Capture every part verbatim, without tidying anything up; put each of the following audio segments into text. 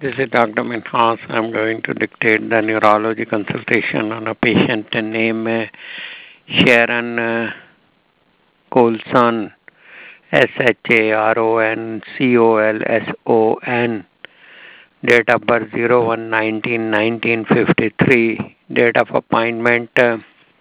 This is Doctor Minhas. I'm going to dictate the neurology consultation on a patient named uh, Sharon uh, Colson, S H A R O N C O L S O N, date of birth zero one nineteen nineteen fifty-three, date of appointment uh,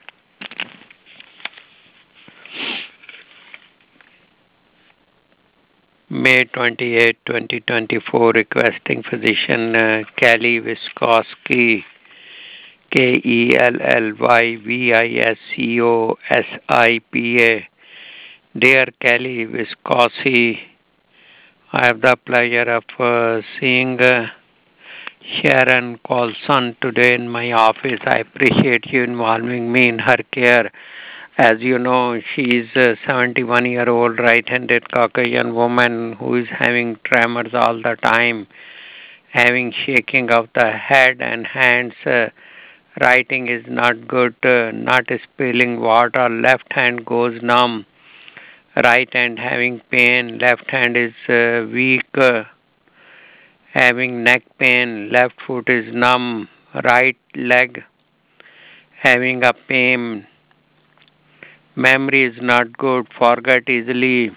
May twenty-eighth, twenty twenty-four, requesting physician uh, Kelly Wiskoski, K E L L Y V I S C O S I P A. Dear Kelly Wiskoski, I have the pleasure of uh, seeing uh, Sharon Colson today in my office. I appreciate you involving me in her care. As you know, she is a seventy-one-year-old right-handed Caucasian woman who is having tremors all the time, having shaking of the head and hands. Uh, writing is not good, uh, not spilling water. Left hand goes numb. Right hand having pain. Left hand is uh, weak. Uh, having neck pain. Left foot is numb. Right leg having a pain. Memory is not good, forget easily.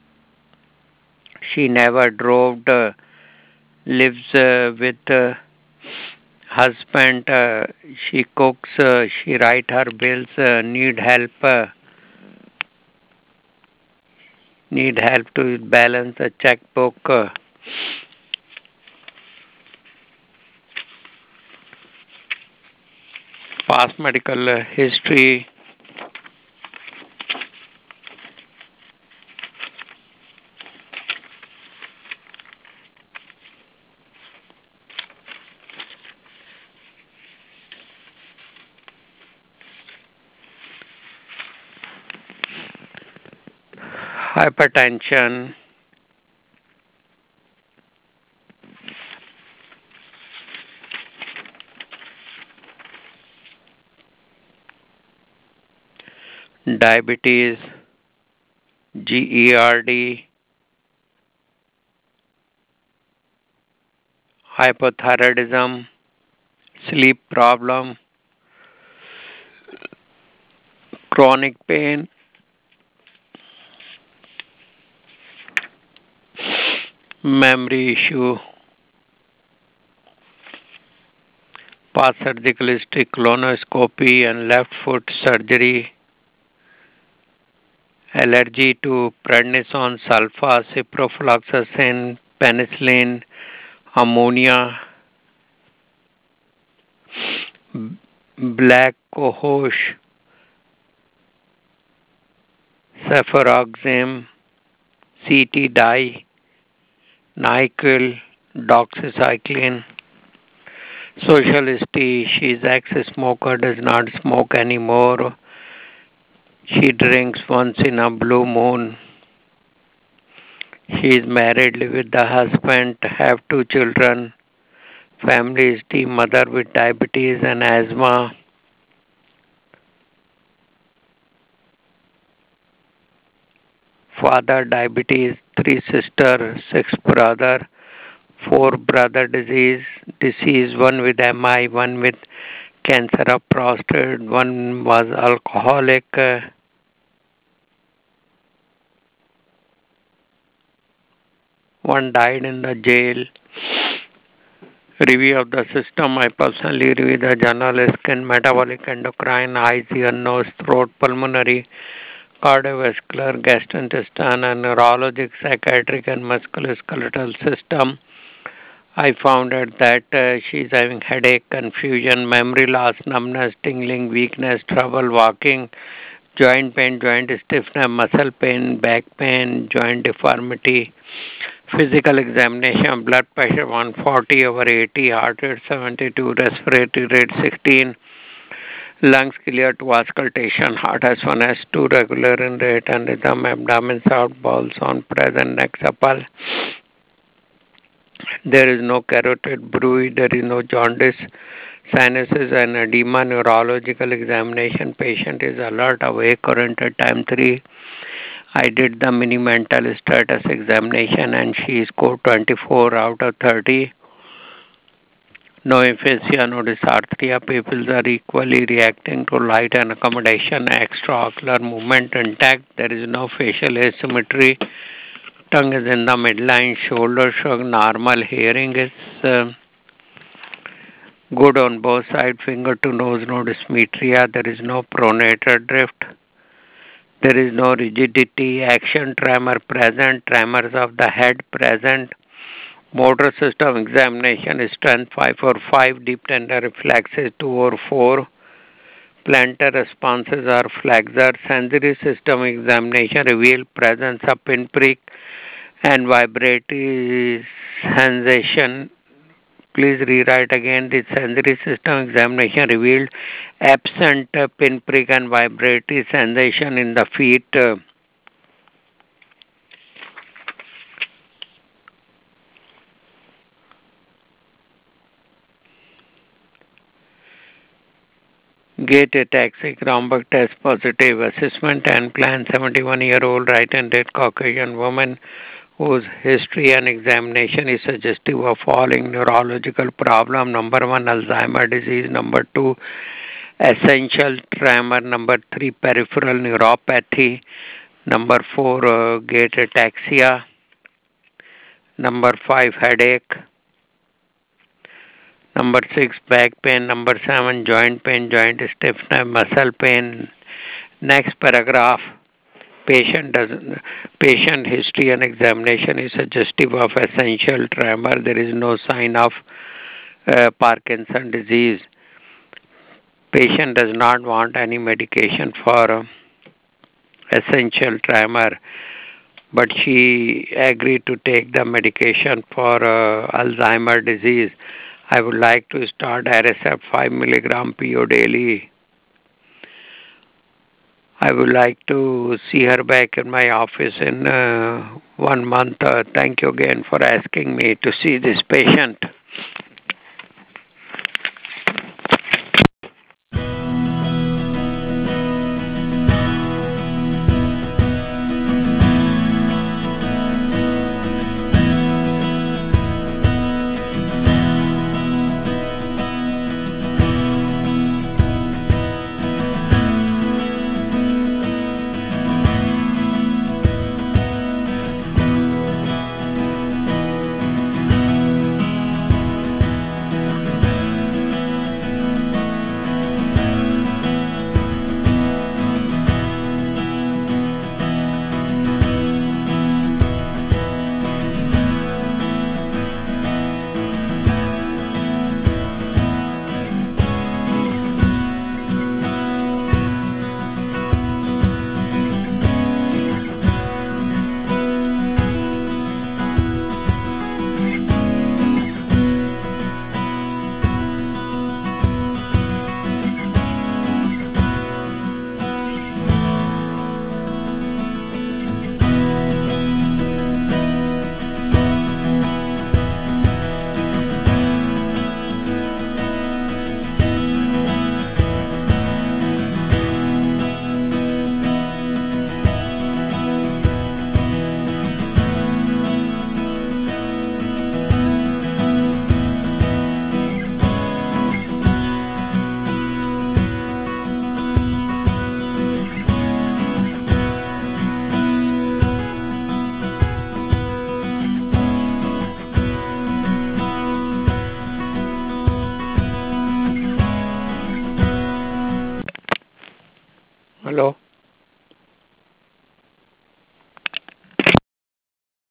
She never drove, uh, lives uh, with uh, husband. Uh, she cooks, uh, she write her bills, uh, need help, uh, need help to balance a checkbook. Uh, past medical uh, history. Hypertension, diabetes, GERD, hypothyroidism, sleep problem, chronic pain, memory issue, past surgical history, colonoscopy and left foot surgery, allergy to prednisone, sulfa, ciprofloxacin, penicillin, ammonia, black cohosh, cefuroxime, C T dye, NyQuil, doxycycline. Social history, she is ex-smoker, does not smoke anymore. She drinks once in a blue moon. She is married, live with the husband, have two children. Family history, mother with diabetes and asthma. Father diabetes, three sister, six brother, four brother disease, disease, one with M I, one with cancer of prostate, one was alcoholic, uh, one died in the jail. Review of the system, I personally review the journal, skin, metabolic, endocrine, eyes, ear, nose, throat, pulmonary, cardiovascular, gastrointestinal, and neurologic, psychiatric, and musculoskeletal system. I found out that uh, she is having headache, confusion, memory loss, numbness, tingling, weakness, trouble walking, joint pain, joint stiffness, muscle pain, back pain, joint deformity. Physical examination, blood pressure one forty over eighty, heart rate seventy-two, respiratory rate sixteen, lungs clear to auscultation, heart S one, S two, regular in rate and rhythm, abdomen soft, balls on present, neck supple. There is no carotid bruit, there is no jaundice, sinuses and edema. Neurological examination, patient is alert, awake, oriented, time three. I did the mini mental status examination and she scored twenty-four out of thirty. No aphasia, no dysarthria. Pupils are equally reacting to light and accommodation. Extraocular movement intact. There is no facial asymmetry. Tongue is in the midline. Shoulder shrug. Normal. Hearing is uh, good on both sides. Finger to nose, no dysmetria. There is no pronator drift. There is no rigidity. Action tremor present. Tremors of the head present. Motor system examination strength five or five, deep tender reflexes two or four, plantar responses are flexor. Sensory system examination revealed presence of pinprick and vibratory sensation. Please rewrite again. The sensory system examination revealed absent pinprick and vibratory sensation in the feet. Gait ataxic, Romberg test positive, assessment and plan, seventy-one-year-old right-handed Caucasian woman whose history and examination is suggestive of following neurological problem. Number one, Alzheimer's disease. Number two, essential tremor. Number three, peripheral neuropathy. Number four, uh, gait ataxia. Number five, headache. Number six, back pain. Number seven, joint pain, joint stiffness, muscle pain. Next paragraph. Patient does patient history and examination is suggestive of essential tremor. There is no sign of uh, Parkinson disease. Patient does not want any medication for uh, essential tremor, but she agreed to take the medication for uh, Alzheimer's disease. I would like to start Aricept five milligram P O daily. I would like to see her back in my office in uh, one month. Uh, thank you again for asking me to see this patient. Hello.